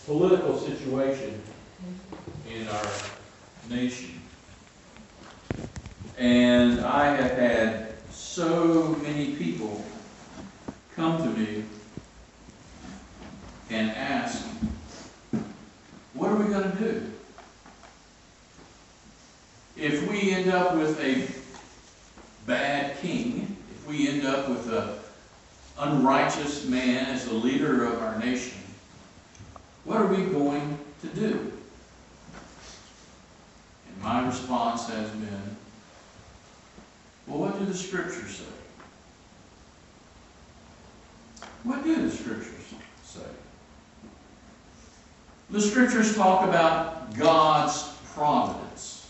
political situation in our nation. And I have had so many people come to me and ask, what are we going to do? If we end up with a bad king, if we end up with an unrighteous man as the leader of our nation, what are we going to do? And my response has been, well, what do the Scriptures say? What do the Scriptures say? The Scriptures talk about God's providence.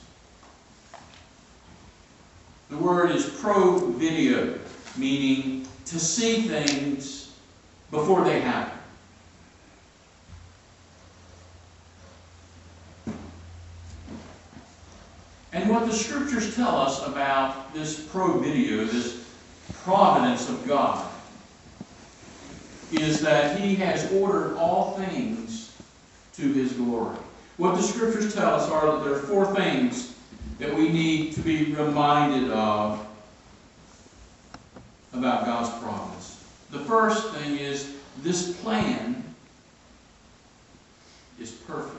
The word is provideo, meaning to see things before they happen. And what the Scriptures tell us about this provideo, this providence of God, is that He has ordered all things to His glory. What the Scriptures tell us are that there are four things that we need to be reminded of about God's providence. The first thing is this plan is perfect.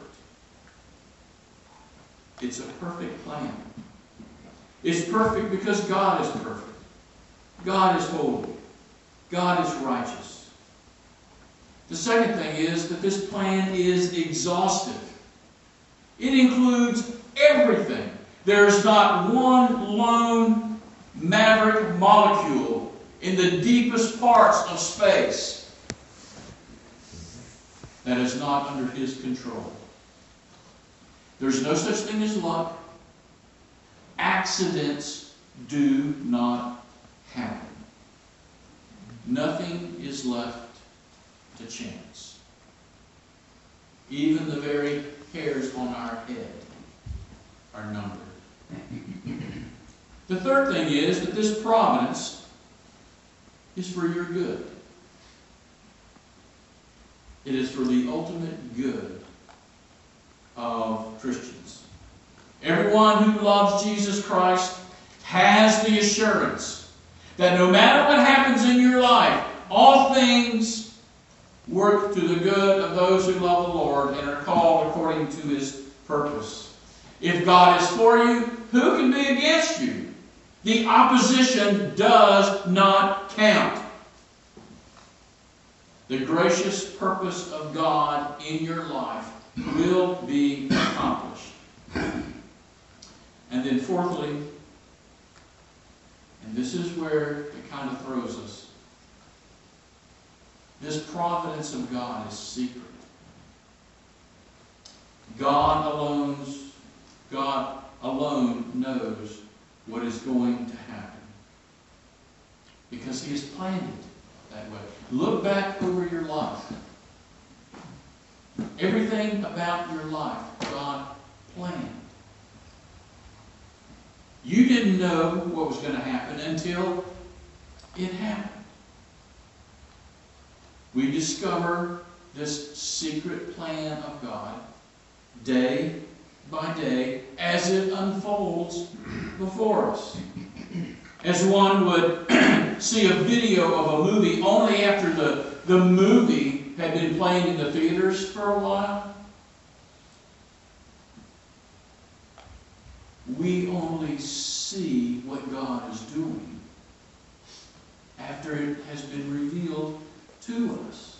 It's a perfect plan. It's perfect because God is perfect. God is holy. God is righteous. The second thing is that this plan is exhaustive. It includes everything. There's not one lone maverick molecule in the deepest parts of space that is not under His control. There's no such thing as luck. Accidents do not happen. Nothing is left to chance. Even the very hairs on our head are numbered. The third thing is that this providence is for your good. It is for the ultimate good of Christians. Everyone who loves Jesus Christ has the assurance that no matter what happens in your life, all things work to the good of those who love the Lord and are called according to His purpose. If God is for you, who can be against you? The opposition does not count. The gracious purpose of God in your life will be accomplished. And then fourthly, and this is where it kind of throws us, this providence of God is secret. God alone knows what is going to happen, because He has planned it that way. Look back over your life. Everything about your life, God planned. You didn't know what was going to happen until it happened. We discover this secret plan of God day by day as it unfolds before us. As one would see a video of a movie only after the movie had been playing in the theaters for a while. We only see what God is doing after it has been revealed to us.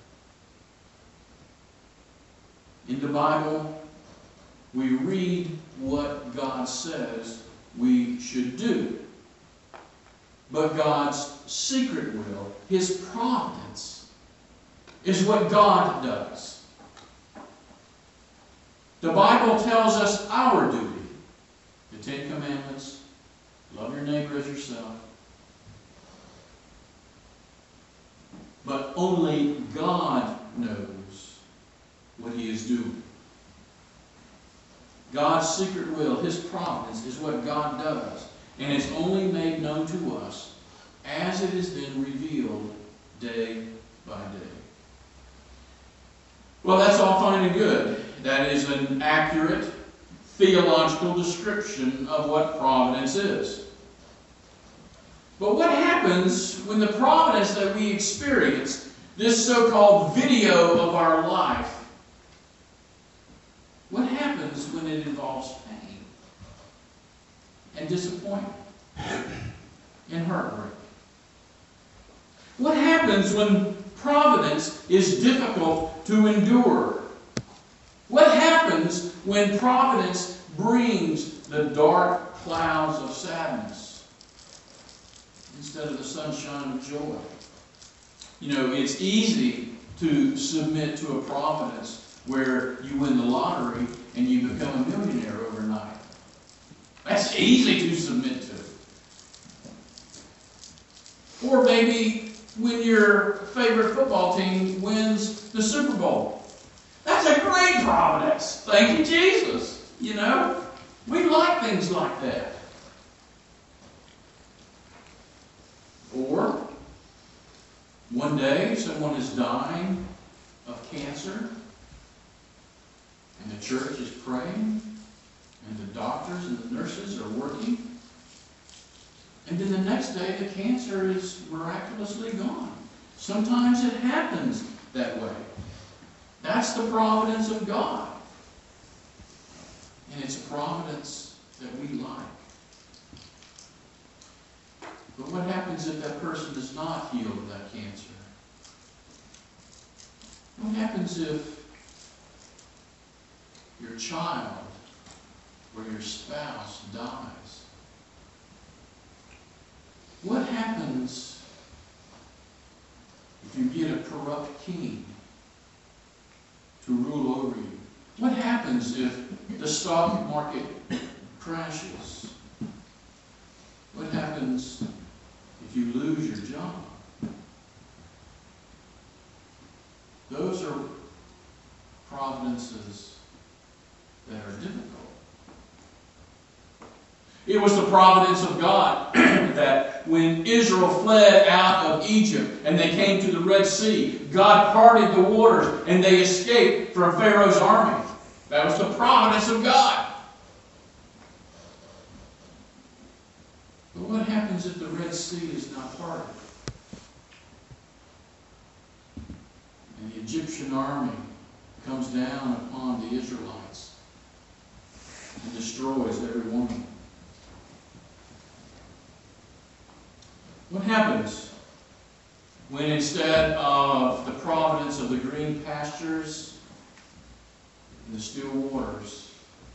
In the Bible, we read what God says we should do. But God's secret will, His providence, is what God does. The Bible tells us our duty. The Ten Commandments, love your neighbor as yourself. But only God knows what He is doing. God's secret will, His providence, is what God does. And it's only made known to us as it is then revealed day by day. Well, that's all fine and good. That is an accurate theological description of what providence is. But what happens when the providence that we experience, this so-called video of our life, what happens when it involves pain and disappointment and heartbreak? What happens when providence is difficult to endure? What happens when providence brings the dark clouds of sadness instead of the sunshine of joy? You know, it's easy to submit to a providence where you win the lottery and you become a millionaire overnight. That's easy to submit to. Or maybe when your favorite football team wins the Super Bowl. That's a great providence. Thank you, Jesus. You know, we like things like that. Or one day someone is dying of cancer, and the church is praying, and the doctors and the nurses are working, and then the next day the cancer is miraculously gone. Sometimes it happens that way. That's the providence of God. And it's a providence that we like. But what happens if that person is not healed of that cancer? What happens if your child or your spouse dies? What happens if you get a corrupt king to rule over you? What happens if the stock market crashes? What happens if you lose your job? Those are providences that are difficult. It was the providence of God that when Israel fled out of Egypt and they came to the Red Sea, God parted the waters and they escaped from Pharaoh's army. That was the providence of God. But what happens if the Red Sea is not parted? And the Egyptian army comes down upon the Israelites and destroys every one of them. What happens when instead of the providence of the green pastures and the still waters,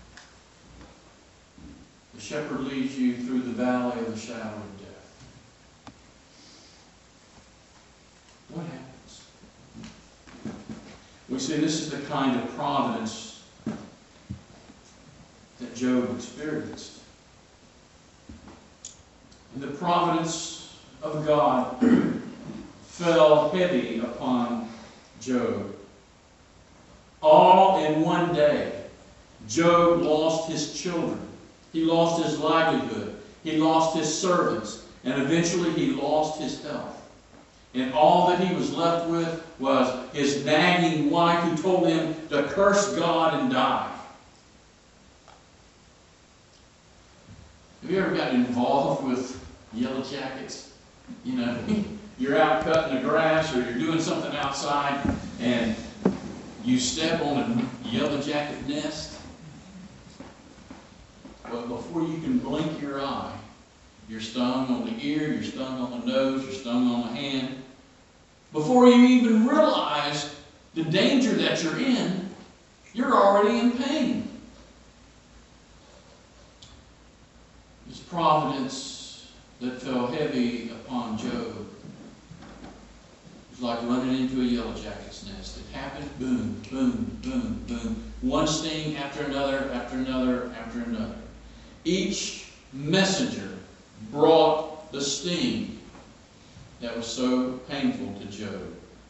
the shepherd leads you through the valley of the shadow of death? What happens? We see this is the kind of providence that Job experienced. And the providence of God fell heavy upon Job. All in one day, Job lost his children. He lost his livelihood. He lost his servants. And eventually he lost his health. And all that he was left with was his nagging wife who told him to curse God and die. Have you ever gotten involved with yellow jackets? You know, you're out cutting the grass or you're doing something outside and you step on a yellow jacket nest. But before you can blink your eye, you're stung on the ear, you're stung on the nose, you're stung on the hand. Before you even realize the danger that you're in, you're already in pain. This providence that fell heavy upon Job was like running into a yellow jacket's nest. It happened, boom, boom, boom, boom. One sting after another, after another, after another. Each messenger brought the sting that was so painful to Job.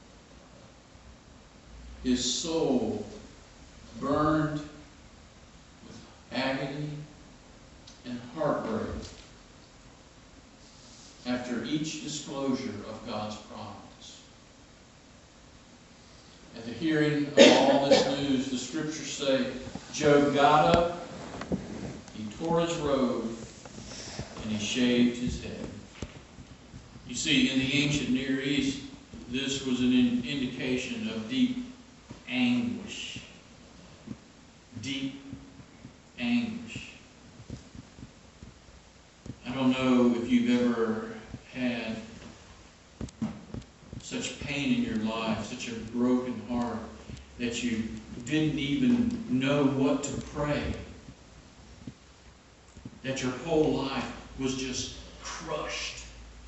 His soul burned with agony and heartbreak after each disclosure of God's providence. At the hearing of all this news, the Scriptures say, Job got up, he tore his robe, and he shaved his head. You see, in the ancient Near East, this was an indication of deep anguish. Deep anguish. I don't know if you've ever had such pain in your life, such a broken heart, that you didn't even know what to pray. That your whole life was just crushed.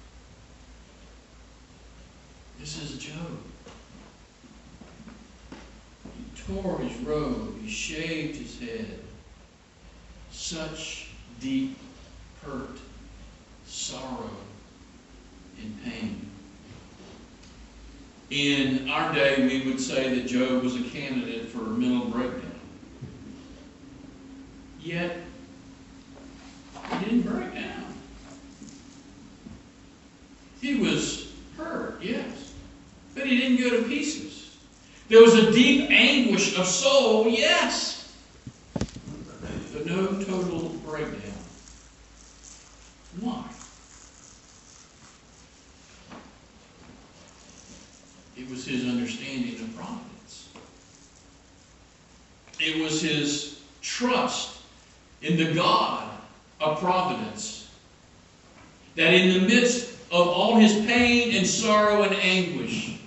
This is Job. He tore his robe, he shaved his head. Such deep hurt, sorrow, and pain. In our day, we would say that Job was a candidate for mental breakdown. Yet, he didn't break down. He was hurt, yes, but he didn't go to pieces. There was a deep anguish of soul, yes, but no total breakdown. Why? It was his understanding of providence. It was his trust in the God of providence, that in the midst of all his pain and sorrow and anguish,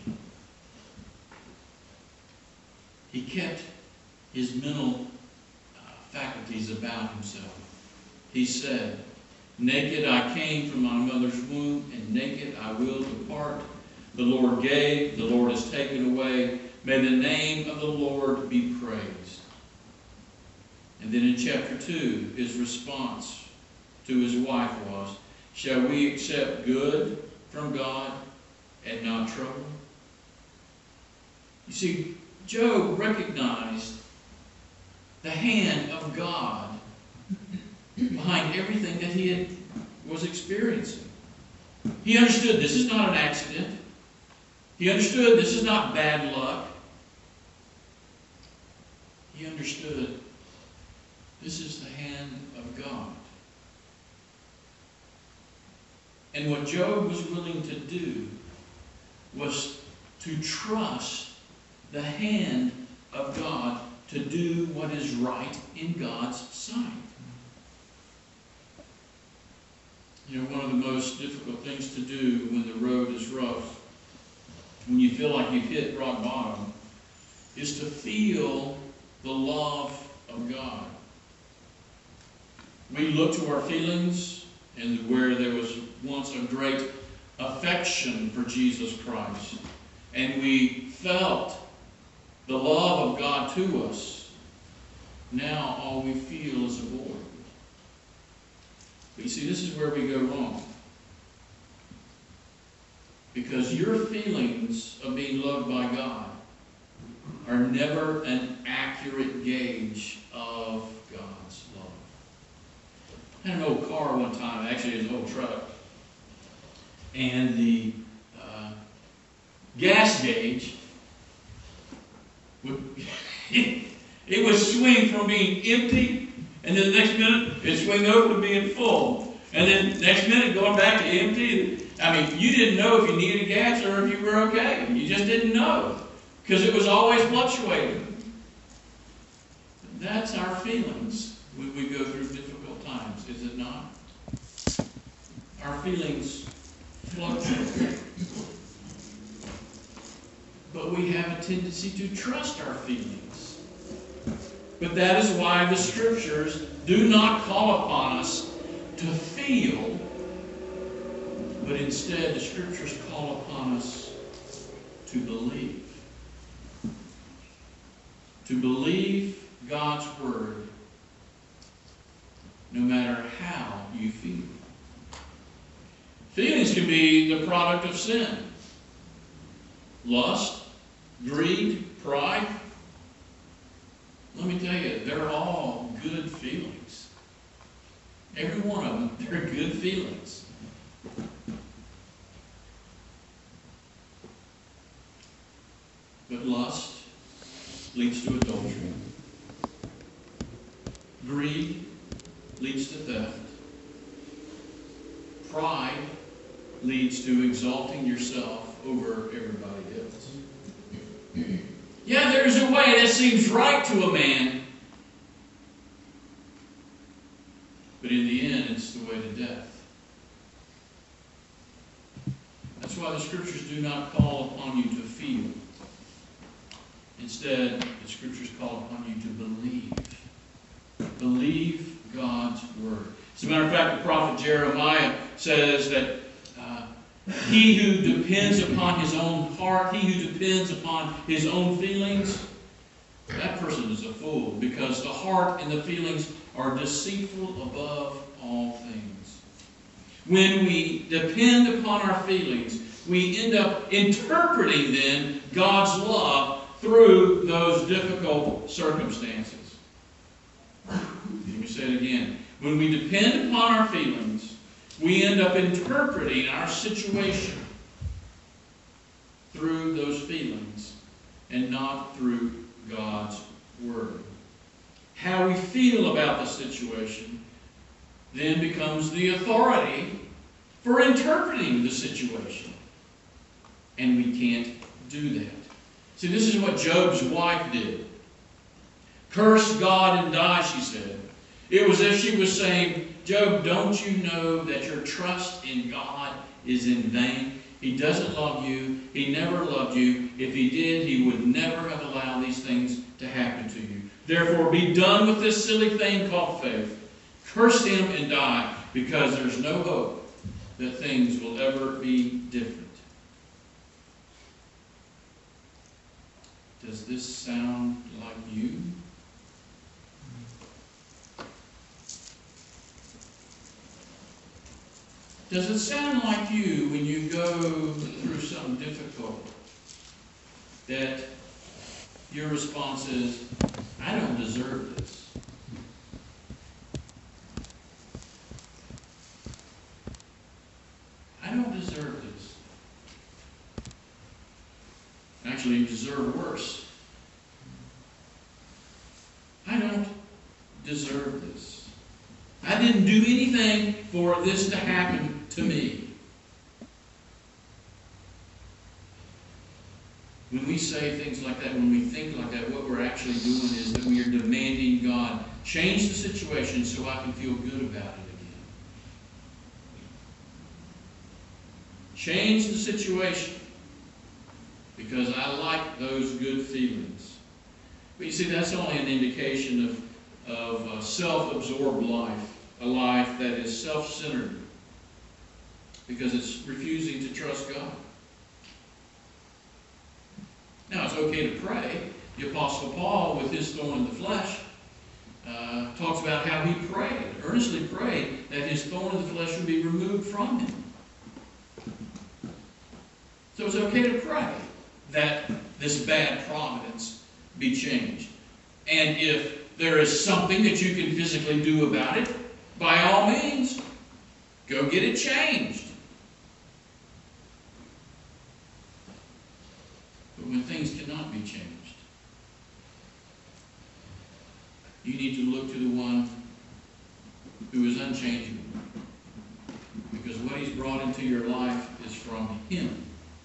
he kept his mental faculties about himself. He said, naked I came from my mother's womb, and naked I will depart. The Lord gave, the Lord has taken away. May the name of the Lord be praised. And then in chapter 2, his response to his wife was, shall we accept good from God and not trouble? You see, Job recognized the hand of God behind everything that he was experiencing. He understood this is not an accident. He understood this is not bad luck. He understood this is the hand of God. And what Job was willing to do was to trust the hand of God to do what is right in God's sight. You know, one of the most difficult things to do when the road is rough, when you feel like you've hit rock bottom, is to feel the love of God. We look to our feelings, and where there was once a great affection for Jesus Christ, and we felt the love of God to us, now all we feel is a void. But you see, this is where we go wrong. Because your feelings of being loved by God are never an accurate gauge of God's love. I had an old car one time, actually it was an old truck, and the gas gauge would it would swing from being empty, and then the next minute it'd swing over to being full, and then next minute going back to empty. I mean, you didn't know if you needed gas or if you were okay. You just didn't know, because it was always fluctuating. That's our feelings when we go through difficult times, is it not? Our feelings fluctuate. But we have a tendency to trust our feelings. But that is why the Scriptures do not call upon us to feel, but instead the Scriptures call upon us to believe. To believe God's Word no matter how you feel. Feelings can be the product of sin. Lust, greed, pride. Let me tell you, they're all good feelings. Every one of them, they're good feelings. But lust, leads to adultery. Greed leads to theft. Pride leads to exalting yourself over everybody else. Yeah, there is a way that seems right to a man, but in the end, it's the way to death. That's why the Scriptures do not call upon you to feel. Instead, the Scriptures call upon you to believe. Believe God's Word. As a matter of fact, the prophet Jeremiah says that he who depends upon his own heart, he who depends upon his own feelings, that person is a fool, because the heart and the feelings are deceitful above all things. When we depend upon our feelings, we end up interpreting then God's love through those difficult circumstances. Let me say it again. When we depend upon our feelings, we end up interpreting our situation through those feelings and not through God's Word. How we feel about the situation then becomes the authority for interpreting the situation. And we can't do that. See, this is what Job's wife did. Curse God and die, she said. It was as if she was saying, Job, don't you know that your trust in God is in vain? He doesn't love you. He never loved you. If he did, he would never have allowed these things to happen to you. Therefore, be done with this silly thing called faith. Curse him and die, because there's no hope that things will ever be different. Does this sound like you? Does it sound like you when you go through something difficult that your response is, I don't deserve this? I don't deserve this. Actually, you deserve worse. I don't deserve this. I didn't do anything for this to happen to me. When we say things like that, when we think like that, what we're actually doing is that we are demanding God change the situation so I can feel good about it again. Change the situation because I like those good feelings. But you see, that's only an indication of a self-absorbed life, a life that is self-centered, because it's refusing to trust God. Now, it's okay to pray. The Apostle Paul, with his thorn in the flesh, talks about how he prayed, earnestly prayed, that his thorn in the flesh would be removed from him. So it's okay to pray that this bad providence be changed. And if there is something that you can physically do about it, by all means, go get it changed. But when things cannot be changed, you need to look to the one who is unchangeable. Because what he's brought into your life is from him.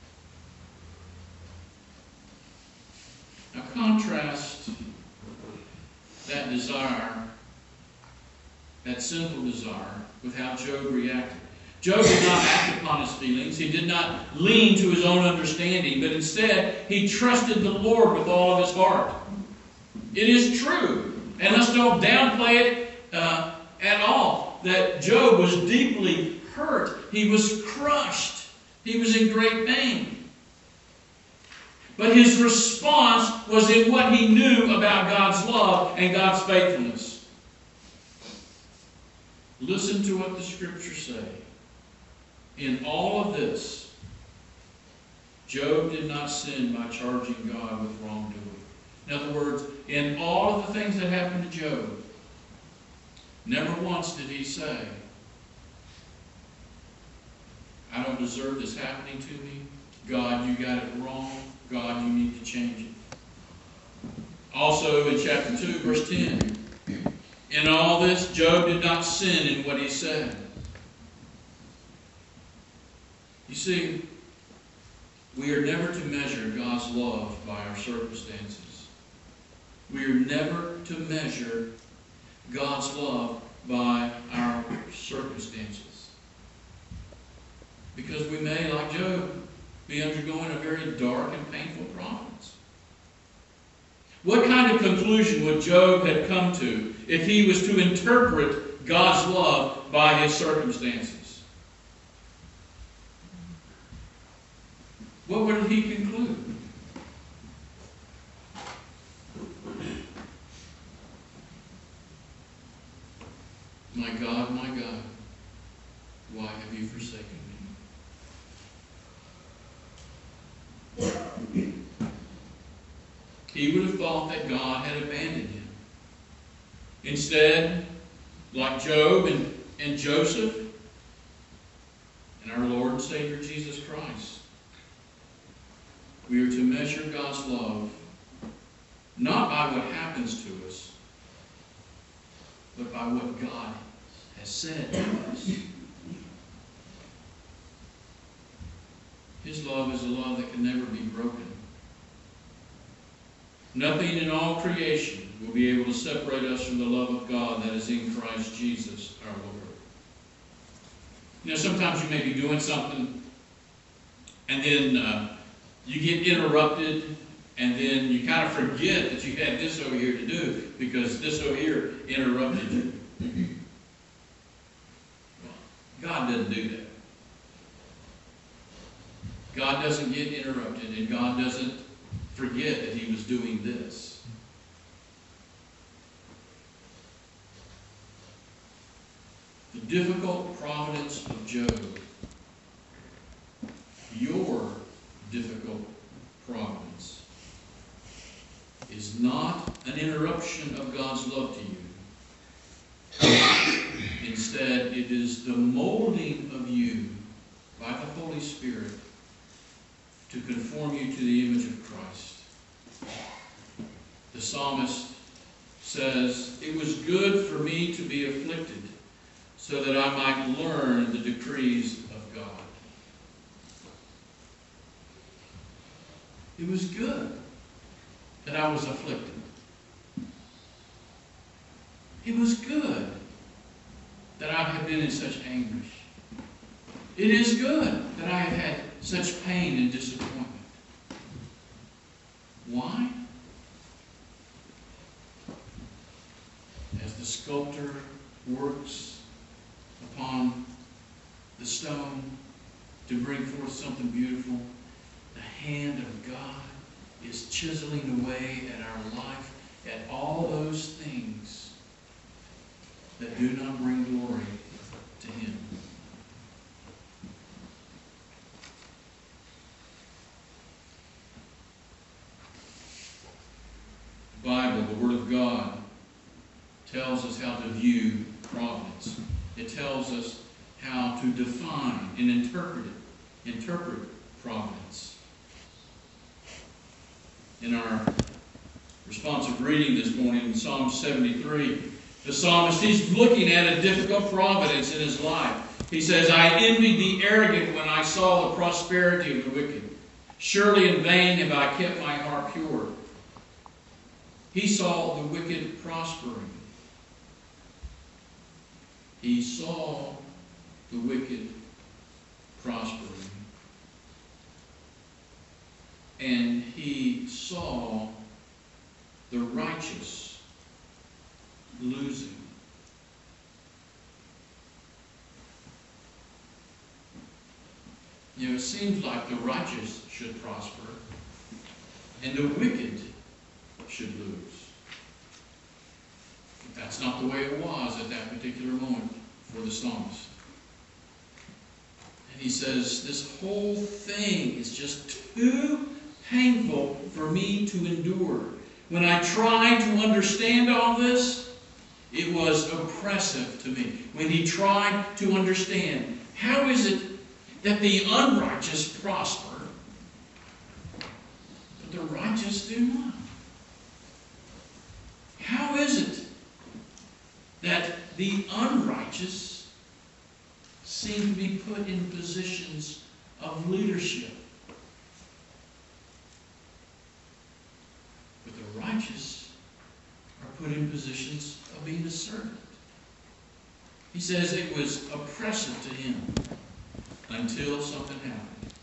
Now contrast that desire, that sinful desire, with how Job reacted. Job did not act upon his feelings. He did not lean to his own understanding, but instead he trusted the Lord with all of his heart. It is true, and let's don't downplay it at all, that Job was deeply hurt. He was crushed. He was in great pain. But his response was in what he knew about God's love and God's faithfulness. Listen to what the Scriptures say. In all of this, Job did not sin by charging God with wrongdoing. In other words, in all of the things that happened to Job, never once did he say, I don't deserve this happening to me. God, you got it wrong. God, you need to change it. Also in chapter 2, verse 10. In all this, Job did not sin in what he said. You see, we are never to measure God's love by our circumstances. We are never to measure God's love by our circumstances. Because we may, like Job, be undergoing a very dark and painful providence. What kind of conclusion would Job have come to if he was to interpret God's love by his circumstances? What would he conclude? My God, why have you forsaken me? He would have thought that God had abandoned him. Instead, like Job and Joseph and our Lord and Savior Jesus Christ, we are to measure God's love not by what happens to us, but by what God has said to us. His love is a love that can never be broken. Nothing in all creation will be able to separate us from the love of God that is in Christ Jesus our Lord. You know, sometimes you may be doing something and then you get interrupted, and then you kind of forget that you had this over here to do because this over here interrupted you. Well, God doesn't do that. God doesn't get interrupted, and God doesn't forget that he was doing this. The difficult providence of Job, your difficult providence, is not an interruption of God's love to you. Instead, it is the molding of you by the Holy Spirit to conform you to the image of Christ. The psalmist says, "It was good for me to be afflicted, so that I might learn the decrees of God." It was good that I was afflicted. It was good that I have been in such anguish. It is good that I have had such pain and disappointment. Why? As the sculptor works upon the stone to bring forth something beautiful, the hand of God is chiseling away at our life, at all those things that do not bring glory to him. The Bible, the Word of God, tells us how to view providence. It tells us how to define and interpret providence. In our responsive reading this morning in Psalm 73, the psalmist, he's looking at a difficult providence in his life. He says, "I envied the arrogant when I saw the prosperity of the wicked. Surely in vain have I kept my heart pure." He saw the wicked prospering. He saw the wicked prospering. And he saw the righteous losing. You know, it seems like the righteous should prosper and the wicked should lose. But that's not the way it was at that particular moment for the psalmist. And he says, this whole thing is just too painful for me to endure. When I tried to understand all this, it was oppressive to me. When he tried to understand, how is it that the unrighteous prosper, but the righteous do not? the unrighteous seem to be put in positions of leadership. But the righteous are put in positions of being a servant. He says it was oppressive to him until something happened.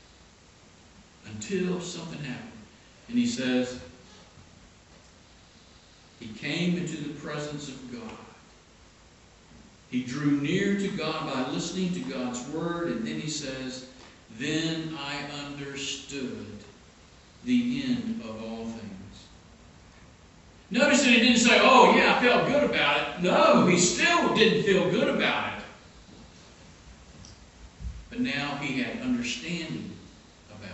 Until something happened. And he says, he came into the presence of God. He drew near to God by listening to God's word. And then he says, then I understood the end of all things. Notice that he didn't say, oh yeah, I felt good about it. No, he still didn't feel good about it. But now he had understanding about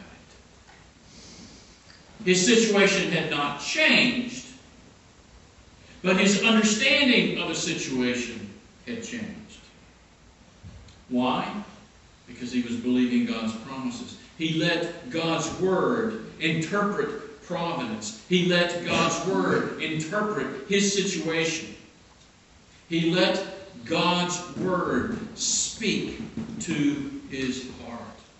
it. His situation had not changed, but his understanding of the situation had changed. Why? Because he was believing God's promises. He let God's word interpret providence. He let God's word interpret his situation. He let God's word speak to his heart.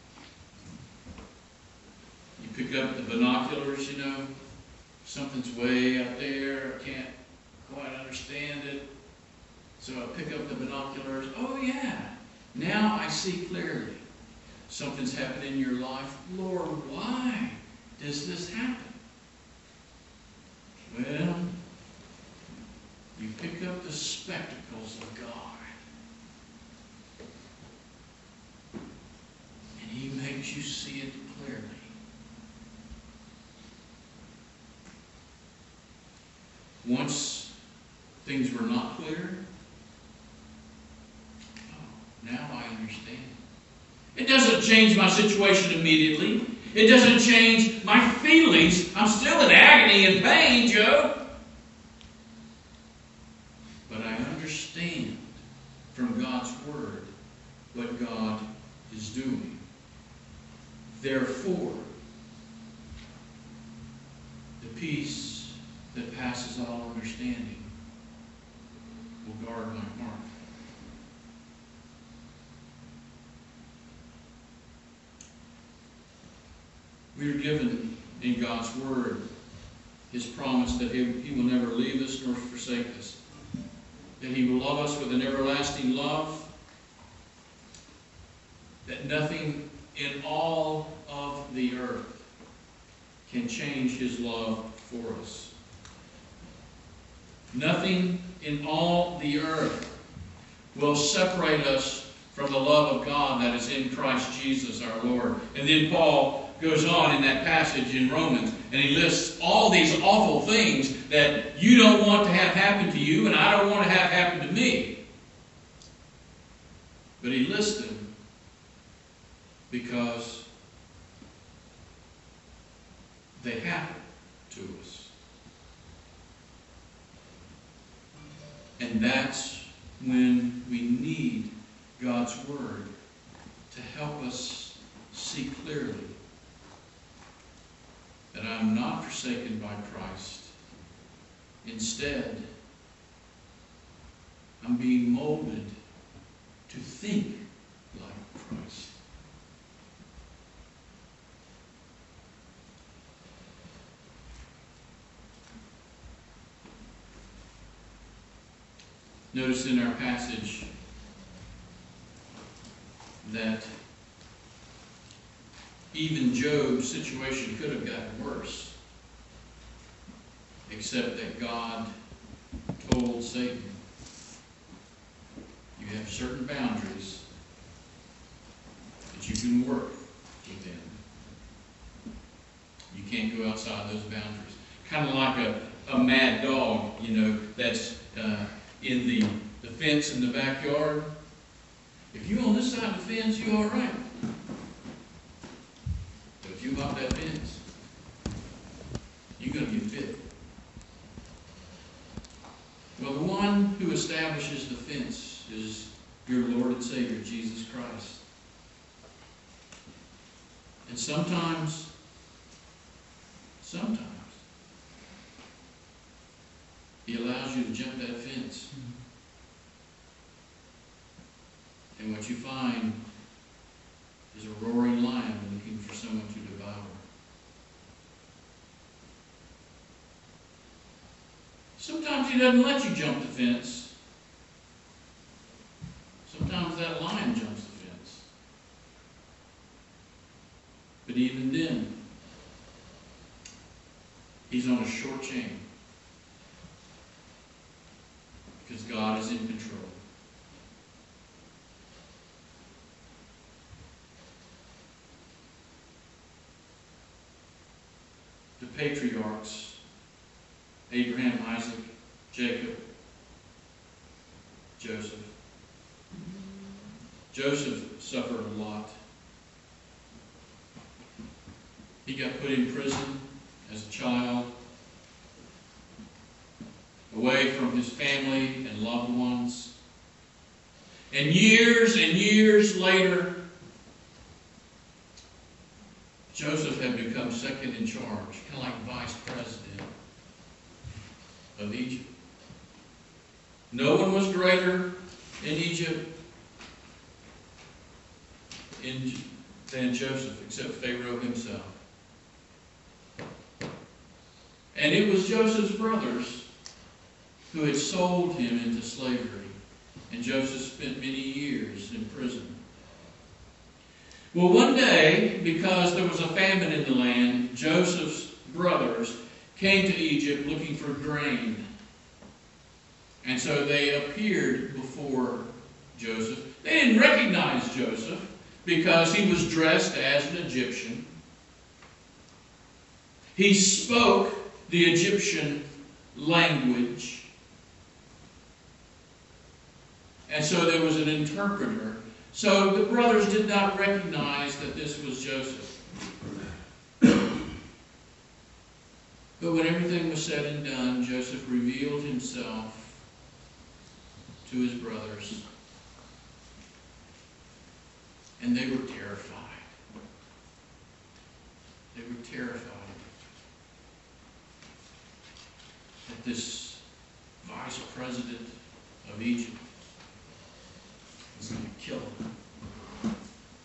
You pick up the binoculars, you know, something's way out there, I can't quite understand it. So I pick up the binoculars. Oh yeah, now I see clearly. Something's happened in your life. Lord, why does this happen? Well, you pick up the spectacles of God. And he makes you see it clearly. Once things were not clear, now I understand. It doesn't change my situation immediately. It doesn't change my feelings. I'm still in agony and pain, Joe. But I understand from God's word what God is doing. Therefore, the peace that passes all understanding will guard my heart. We are given in God's word his promise that he will never leave us nor forsake us. That he will love us with an everlasting love. That nothing in all of the earth can change his love for us. Nothing in all the earth will separate us from the love of God that is in Christ Jesus our Lord. And then Paul goes on in that passage in Romans, and he lists all these awful things that you don't want to have happen to you, and I don't want to have happen to me. But he lists them because they happen to us. And that's when we need God's word to help us see clearly that I am not forsaken by Christ. Instead, I'm being molded to think like Christ. Notice in our passage that even Job's situation could have gotten worse, except that God told Satan, you have certain boundaries that you can work within. You can't go outside those boundaries. Kind of like a mad dog, you know, that's in the fence in the backyard. If you're on this side of the fence, you're all right. But if you hop that fence, you're going to get bit. Well, the one who establishes the fence is your Lord and Savior, Jesus Christ. And sometimes, He allows you to jump that fence And what you find is a roaring lion looking for someone to devour. Sometimes he doesn't let you jump the fence. Sometimes that lion jumps the fence. But even then, he's on a short chain. Because God is in control. The patriarchs, Abraham, Isaac, Jacob, Joseph. Joseph suffered a lot. He got put in prison as a child, away from his family and loved ones. And years later, Joseph had become second in charge, kind of like vice president of Egypt. No one was greater in Egypt than Joseph, except Pharaoh himself. And it was Joseph's brothers who had sold him into slavery. And Joseph spent many years in prison. Well, one day, because there was a famine in the land, Joseph's brothers came to Egypt looking for grain. And so they appeared before Joseph. They didn't recognize Joseph because he was dressed as an Egyptian. He spoke the Egyptian language. And so there was an interpreter. So the brothers did not recognize that this was Joseph. But when everything was said and done, Joseph revealed himself to his brothers. And they were terrified. They were terrified that this vice president of Egypt was going to kill him.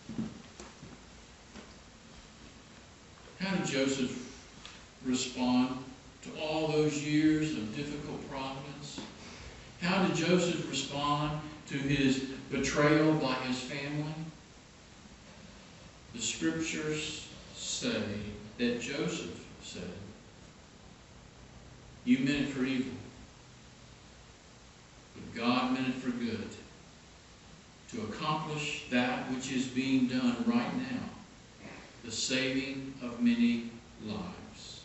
How did Joseph respond to all those years of difficult providence? How did Joseph respond to his betrayal by his family? The scriptures say that Joseph said, "You meant it for evil, but God meant it for good, to accomplish that which is being done right now, the saving of many lives."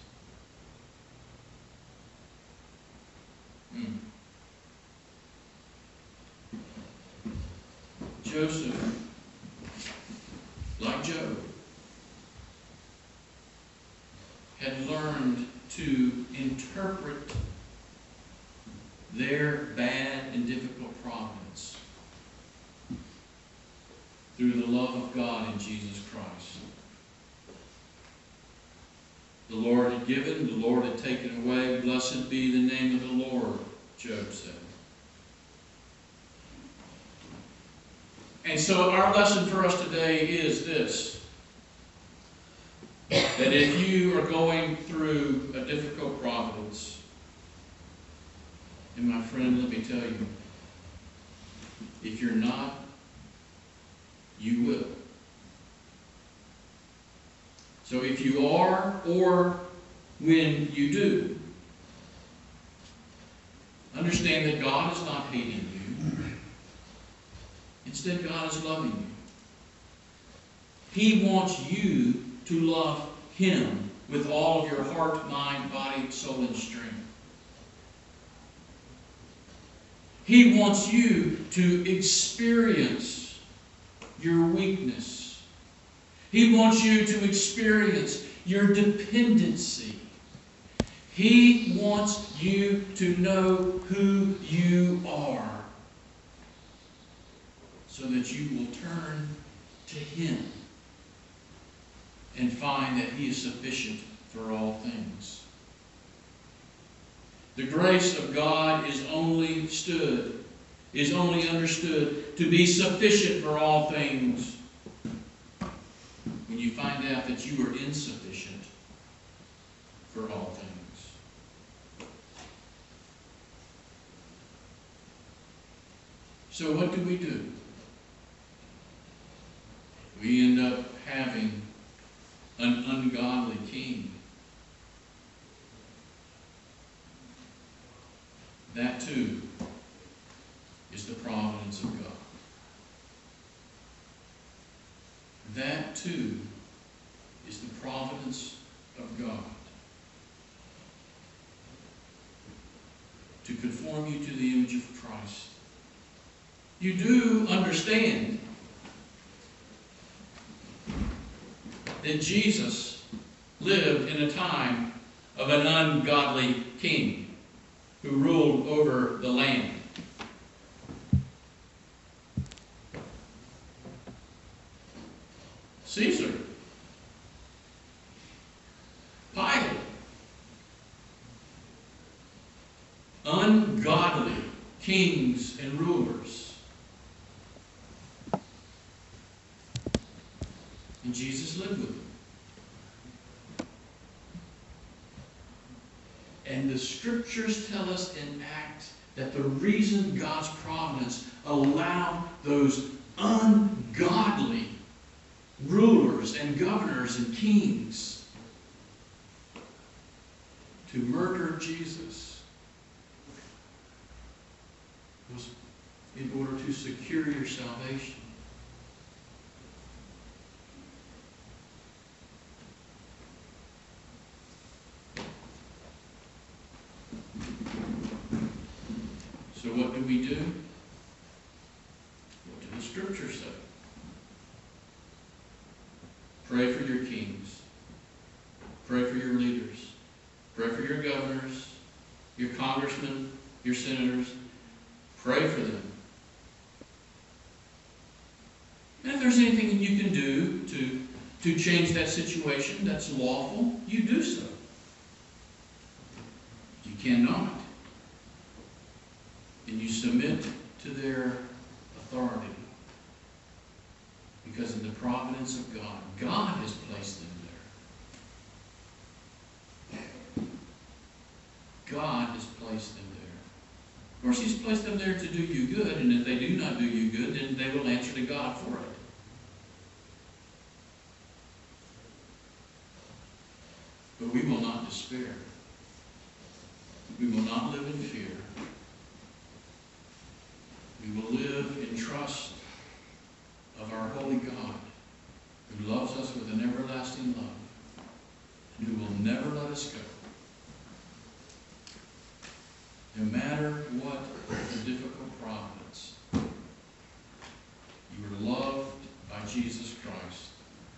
Joseph, like Job, had learned to interpret their bad and difficult providence through the love of God in Jesus Christ. The Lord had given, the Lord had taken away. Blessed be the name of the Lord, Job said. And so our lesson for us today is this: that if you are going through a difficult providence, and my friend, let me tell you, if you're not, you will. So if you are, or when you do, understand that God is not hating you. Instead, God is loving you. He wants you to love Him with all of your heart, mind, body, soul, and strength. He wants you to experience your weakness. He wants you to experience your dependency. He wants you to know who you are, so that you will turn to Him and find that He is sufficient for all things. The grace of God is only stood is only understood to be sufficient for all things, when you find out that you are insufficient for all things. So what do? We end up having an ungodly king. That too is the providence of God. That too is the providence of God. To conform you to the image of Christ. You do understand that Jesus lived in a time of an ungodly king who ruled over the land. Caesar, Pilate, ungodly kings and rulers. And Jesus lived with them. And the Scriptures tell us in Acts that the reason God's providence allowed those ungodly rulers and governors and kings to murder Jesus was in order to secure your salvation. So what do? What do the Scriptures say? Pray for your kings. Pray for your leaders. Pray for your governors, your congressmen, your senators. Pray for them. And if there's anything you can do to change that situation that's lawful, you do so. You cannot. And you submit to their authority. Because of the providence of God. God has placed them there. God has placed them there. Of course, He's placed them there to do you good, and if they do not do you good, then they will answer to God for it. But we will not despair. We will not live in fear. We will live in trust of our holy God, who loves us with an everlasting love, and who will never let us go. No matter what the difficult providence, you are loved by Jesus Christ,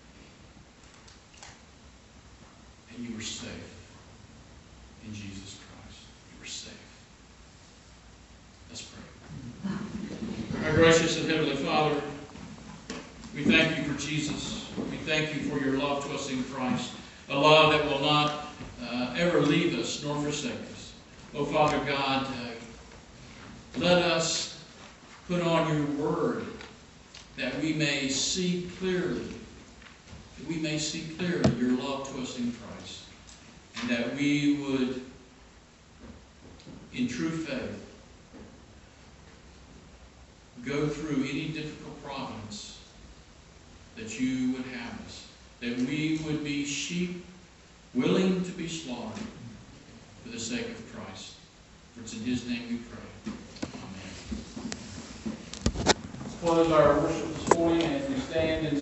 and you are safe in Jesus Christ. You are safe. Let's pray. Our gracious and heavenly Father, we thank you for Jesus. We thank you for your love to us in Christ, a love that will not ever leave us nor forsake us. Oh, Father God, let us put on your word that we may see clearly, your love to us in Christ, and that we would, in true faith, go through any difficult providence that you would have us, that we would be sheep willing to be slaughtered for the sake of Christ. For it's in His name we pray. Amen. Let's close our worship this morning as we stand and